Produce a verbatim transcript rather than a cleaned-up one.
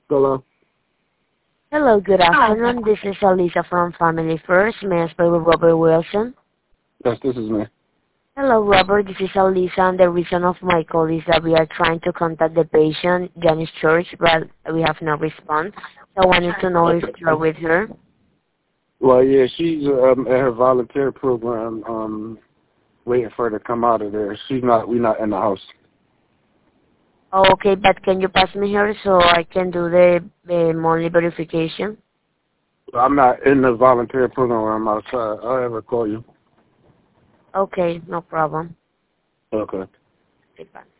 Hello. Hello, good afternoon. This is Alisa from Family First. May I speak with Robert Wilson? Yes, this is me. Hello, Robert. This is Alisa, and the reason of my call is that we are trying to contact the patient, Janice Church, but we have no response. So I wanted to know if you're with her. Well, yeah, she's um, at her volunteer program, um, waiting for her to come out of there. She's not. We're not in the house. Oh, okay, but can you pass me her so I can do the, the monthly verification? I'm not in the volunteer program. I'm outside. I'll ever call you. Okay, no problem. Okay. Goodbye.